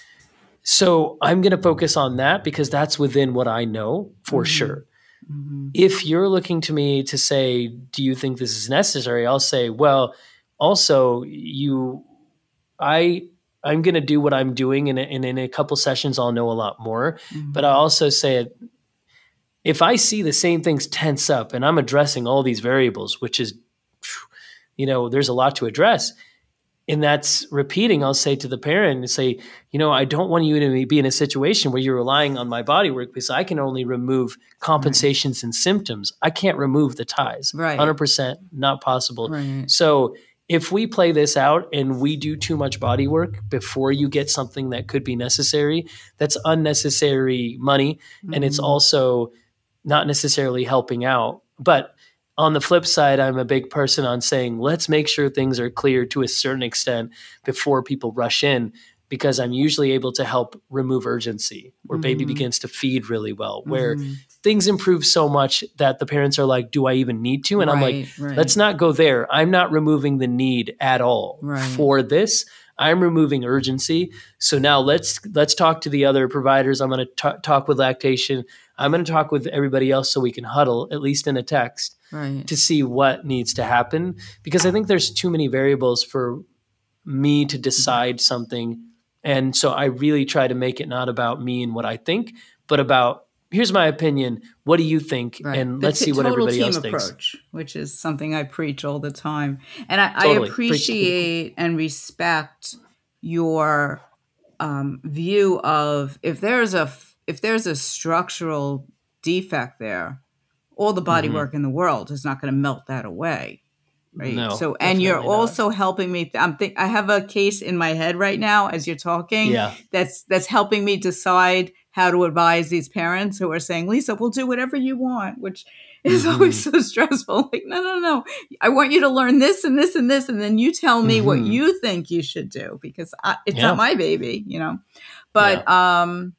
So I'm going to focus on that because that's within what I know for Mm-hmm. sure. Mm-hmm. If you're looking to me to say, do you think this is necessary? I'll say, well, also you, I, I'm going to do what I'm doing, and in, in a couple sessions, I'll know a lot more. Mm-hmm. But I also say, if I see the same things tense up and I'm addressing all these variables, which is, you know, there's a lot to address, and that's repeating, I'll say to the parent and say, you know, I don't want you to be in a situation where you're relying on my body work because I can only remove compensations right. and symptoms. I can't remove the ties. Right. one hundred percent not possible. Right. So if we play this out and we do too much body work before you get something that could be necessary, that's unnecessary money. Mm-hmm. And it's also not necessarily helping out. But on the flip side, I'm a big person on saying, let's make sure things are clear to a certain extent before people rush in, because I'm usually able to help remove urgency where mm-hmm. baby begins to feed really well, where mm-hmm. things improve so much that the parents are like, do I even need to? And right, I'm like, right. let's not go there. I'm not removing the need at all right. for this. I'm removing urgency. So now let's let's talk to the other providers. I'm going to talk with lactation. I'm going to talk with everybody else so we can huddle, at least in a text, right. to see what needs to happen. Because I think there's too many variables for me to decide something. And so I really try to make it not about me and what I think, but about, here's my opinion. What do you think? Right. And the let's t- see what everybody else thinks. Total team approach, which is something I preach all the time. And I, totally. I appreciate and respect your um, view of if there's a if there's a structural defect there, all the body mm-hmm. work in the world is not going to melt that away. Right. No, So, and you're definitely not. also helping me. I'm think I have a case in my head right now as you're talking. Yeah. That's that's helping me decide how to advise these parents who are saying, Lisa, we'll do whatever you want, which is Mhm. always so stressful. Like, no, no, no. I want you to learn this and this and this, and then you tell me what Mhm. you think you should do because I, it's Yeah. not my baby, you know. But um,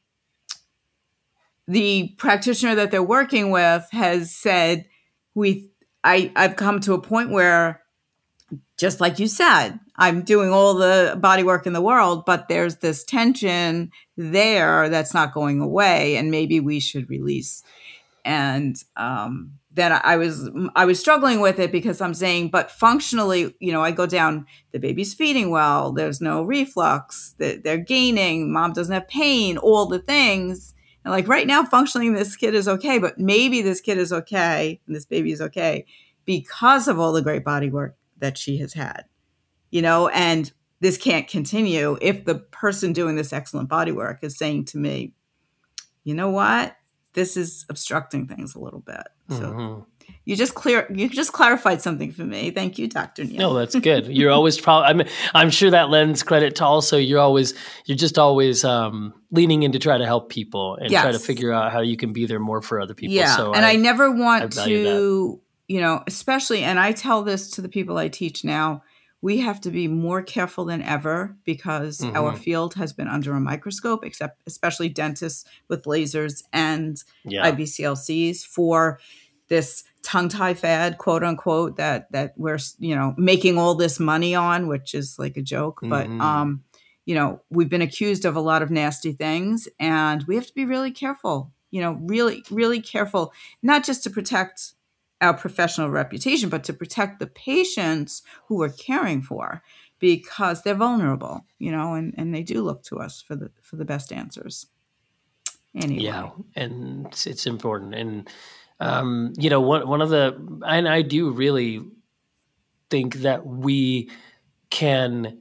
the practitioner that they're working with has said, we. I, I've come to a point where, just like you said, I'm doing all the body work in the world, but there's this tension there that's not going away, and maybe we should release. And um, then I was I was struggling with it because I'm saying, but functionally, you know, I go down, the baby's feeding well, there's no reflux, they're gaining, mom doesn't have pain, all the things. And like right now, functionally, this kid is okay, but maybe this kid is okay, and this baby is okay because of all the great body work that she has had, you know, and this can't continue if the person doing this excellent body work is saying to me, you know what, this is obstructing things a little bit. So Mm-hmm. you just clear, you just clarified something for me. Thank you, Doctor Neal. No, that's good. You're always probably, I'm, I'm sure that lends credit to also, you're always, you're just always um, leaning in to try to help people and yes. try to figure out how you can be there more for other people. Yeah. So and I, I never want I to, that. you know, especially, and I tell this to the people I teach now, we have to be more careful than ever because mm-hmm. our field has been under a microscope, except especially dentists with lasers and yeah. I B C L Cs for this tongue tie fad, quote unquote, that that we're, you know, making all this money on, which is like a joke. Mm-hmm. But, um, you know, we've been accused of a lot of nasty things, and we have to be really careful, you know, really, really careful, not just to protect our professional reputation, but to protect the patients who we're caring for, because they're vulnerable, you know, and, and they do look to us for the for the best answers. Anyway. Yeah, and it's, it's important. And, um, you know, one, one of the, and I do really think that we can,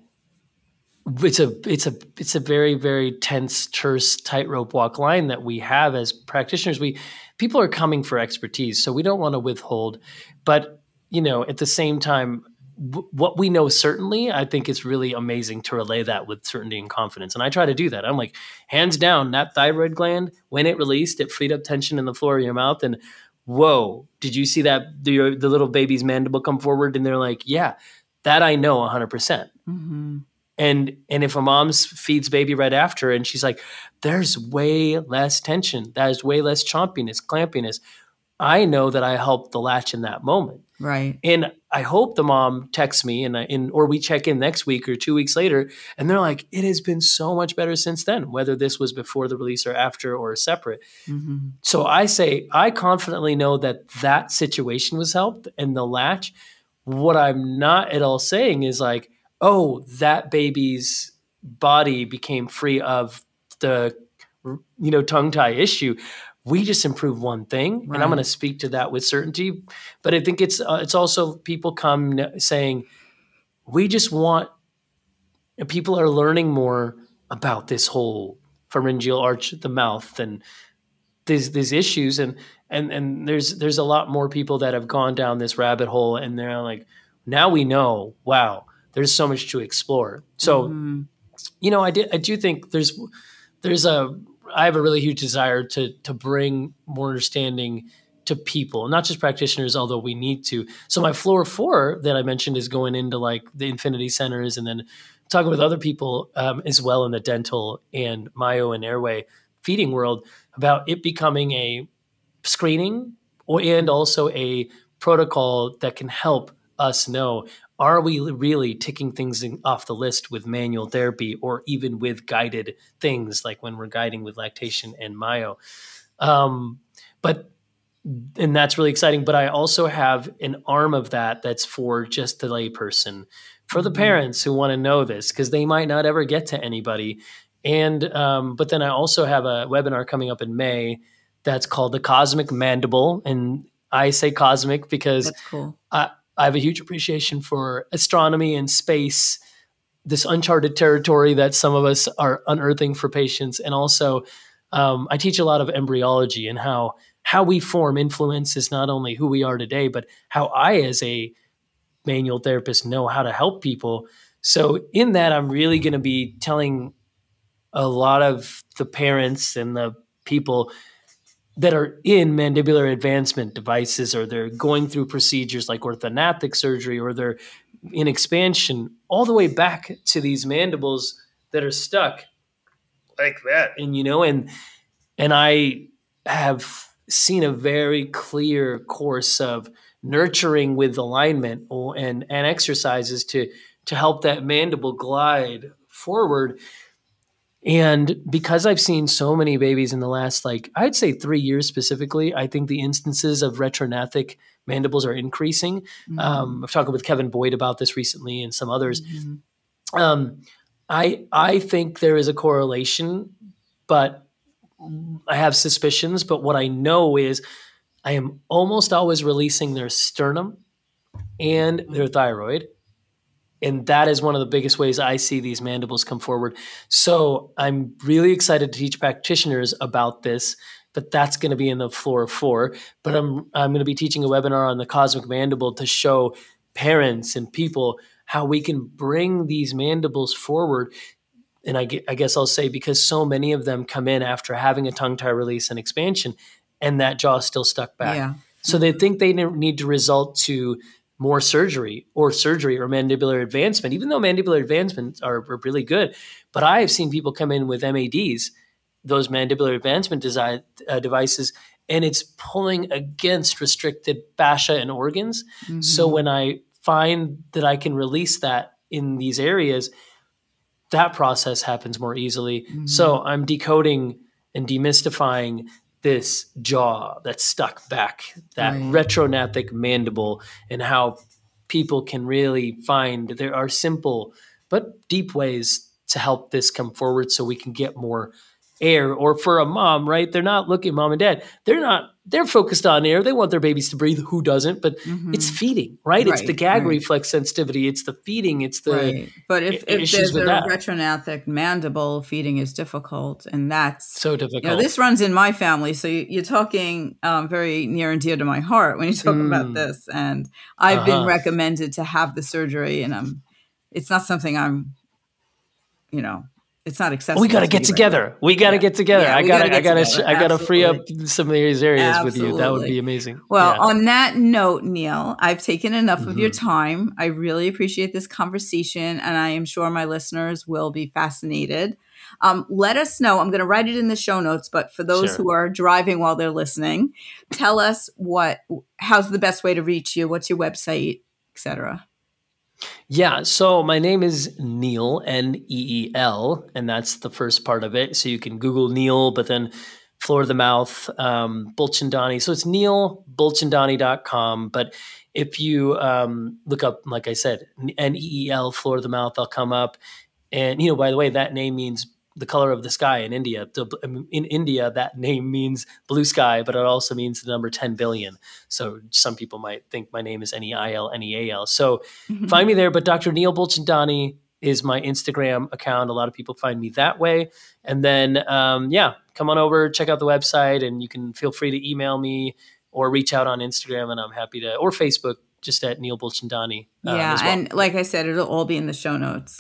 it's a, it's a, it's a very, very tense, terse tightrope walk line that we have as practitioners. We, people are coming for expertise, so we don't want to withhold, but, you know, at the same time, w- what we know certainly, I think it's really amazing to relay that with certainty and confidence. And I try to do that. I'm like, hands down, that thyroid gland, when it released, it freed up tension in the floor of your mouth. And whoa, did you see that the, the little baby's mandible come forward? And they're like, yeah, that I know one hundred percent. Mm-hmm. And and if a mom feeds baby right after and she's like, there's way less tension, there's way less chompiness, clampiness, I know that I helped the latch in that moment. Right. And I hope the mom texts me and, I, and or we check in next week or two weeks later, and they're like, it has been so much better since then, whether this was before the release or after or separate. Mm-hmm. So I say, I confidently know that that situation was helped and the latch. What I'm not at all saying is like, oh, that baby's body became free of the, you know, tongue tie issue. We just improved one thing, right. And I'm going to speak to that with certainty. But I think it's uh, it's also people come saying, we just want, people are learning more about this whole pharyngeal arch of the mouth and these these issues, and and and there's there's a lot more people that have gone down this rabbit hole, and they're like, now we know, wow, there's so much to explore. So, mm-hmm. you know, I did, I do think there's, there's a, I have a really huge desire to, to bring more understanding to people, not just practitioners, although we need to. So my floor four that I mentioned is going into like the Infinity Centers and then talking with other people um, as well in the dental and myo and airway feeding world about it becoming a screening or, and also a protocol that can help us know, are we really ticking things in, off the list with manual therapy or even with guided things like when we're guiding with lactation and myo. Um, but, and that's really exciting. But I also have an arm of that that's for just the layperson, for the parents who want to know this, because they might not ever get to anybody. And, um, but then I also have a webinar coming up in May that's called the Cosmic Mandible. And I say cosmic because that's cool. I, I have a huge appreciation for astronomy and space, this uncharted territory that some of us are unearthing for patients. And also um, I teach a lot of embryology and how, how we form influences not only who we are today, but how I, as a manual therapists know how to help people. So in that, I'm really going to be telling a lot of the parents and the people that are in mandibular advancement devices, or they're going through procedures like orthognathic surgery, or they're in expansion, all the way back to these mandibles that are stuck like that. And, you know, and, and I have seen a very clear course of nurturing with alignment and, and exercises to, to help that mandible glide forward. And because I've seen so many babies in the last, like, I'd say three years specifically, I think the instances of retrognathic mandibles are increasing. Mm-hmm. Um, I've talked with Kevin Boyd about this recently and some others. Mm-hmm. Um, I I think there is a correlation, but I have suspicions. But what I know is I am almost always releasing their sternum and their thyroid. And that is one of the biggest ways I see these mandibles come forward. So I'm really excited to teach practitioners about this, but that's going to be in the floor of four. But I'm I'm going to be teaching a webinar on the cosmic mandible to show parents and people how we can bring these mandibles forward. And I, I guess I'll say, because so many of them come in after having a tongue tie release and expansion, and that jaw is still stuck back. Yeah. So they think they need to result to more surgery or surgery or mandibular advancement, even though mandibular advancements are, are really good. But I have seen people come in with M A Ds, those mandibular advancement design, uh, devices, and it's pulling against restricted fascia and organs. Mm-hmm. So when I find that I can release that in these areas, that process happens more easily. Mm-hmm. So I'm decoding and demystifying this jaw that's stuck back, that right. retrognathic mandible, and how people can really find there are simple but deep ways to help this come forward so we can get more air. Or for a mom, right? They're not looking, mom and dad, they're not, they're focused on air. They want their babies to breathe. Who doesn't? But mm-hmm. it's feeding, right? right? It's the gag right. reflex sensitivity. It's the feeding. It's the right. But if, if there's a that. retrognathic mandible, feeding is difficult. And that's so difficult. You know, this runs in my family. So you, you're talking um, very near and dear to my heart when you talk mm. about this. And I've uh-huh. been recommended to have the surgery, and I'm, it's not something I'm, you know, it's not accessible. We got to get together. Right we got to yeah. get together. Yeah, I got to, I got to, I got to free up some of these areas Absolutely. with you. That would be amazing. Well, yeah. on that note, Neil, I've taken enough mm-hmm. of your time. I really appreciate this conversation, and I am sure my listeners will be fascinated. Um, let us know. I'm going to write it in the show notes, but for those sure. who are driving while they're listening, tell us what, how's the best way to reach you? What's your website, et cetera? Yeah. So my name is Neel, N E E L, and that's the first part of it. So you can Google Neel, but then floor of the mouth, um, Bulchandani. So it's neil bulchandani dot com. But if you um, look up, like I said, N E E L, floor of the mouth, I'll come up. And, you know, by the way, that name means the color of the sky in India. In India, that name means blue sky, but it also means the number ten billion. So some people might think my name is N E I L, N E A L. So mm-hmm. find me there. But Doctor Neel Bulchandani is my Instagram account. A lot of people find me that way. And then, um, yeah, come on over, check out the website, and you can feel free to email me or reach out on Instagram, and I'm happy to, or Facebook, just at Neel Bulchandani. Um, yeah, as well. And like I said, it'll all be in the show notes.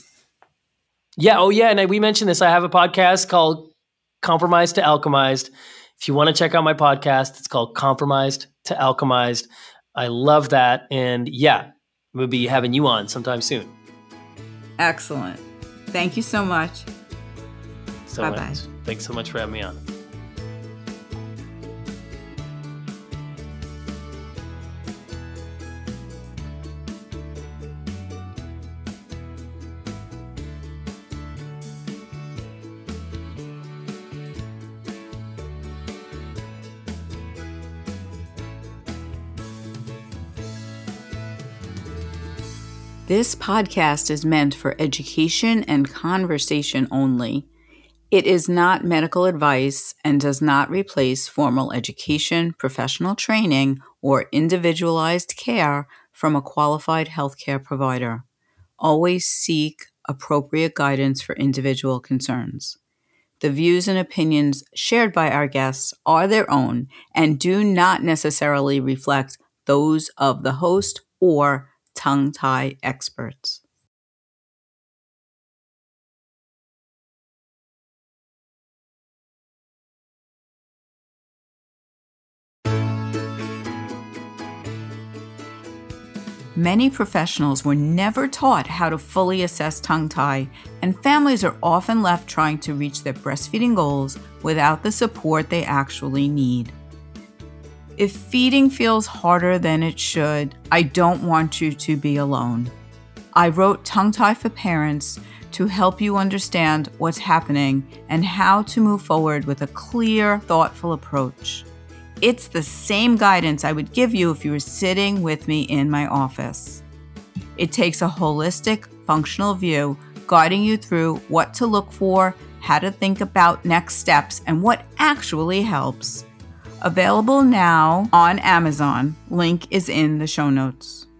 Yeah. Oh, yeah. And we mentioned this. I have a podcast called Compromised to Alchemized. If you want to check out my podcast, it's called Compromised to Alchemized. I love that. And yeah, we'll be having you on sometime soon. Excellent. Thank you so much. So Bye-bye. Much. Thanks so much for having me on. This podcast is meant for education and conversation only. It is not medical advice and does not replace formal education, professional training, or individualized care from a qualified healthcare provider. Always seek appropriate guidance for individual concerns. The views and opinions shared by our guests are their own and do not necessarily reflect those of the host or tongue tie experts. Many professionals were never taught how to fully assess tongue tie, and families are often left trying to reach their breastfeeding goals without the support they actually need. If feeding feels harder than it should, I don't want you to be alone. I wrote Tongue Tie for Parents to help you understand what's happening and how to move forward with a clear, thoughtful approach. It's the same guidance I would give you if you were sitting with me in my office. It takes a holistic, functional view, guiding you through what to look for, how to think about next steps, and what actually helps. Available now on Amazon. Link is in the show notes.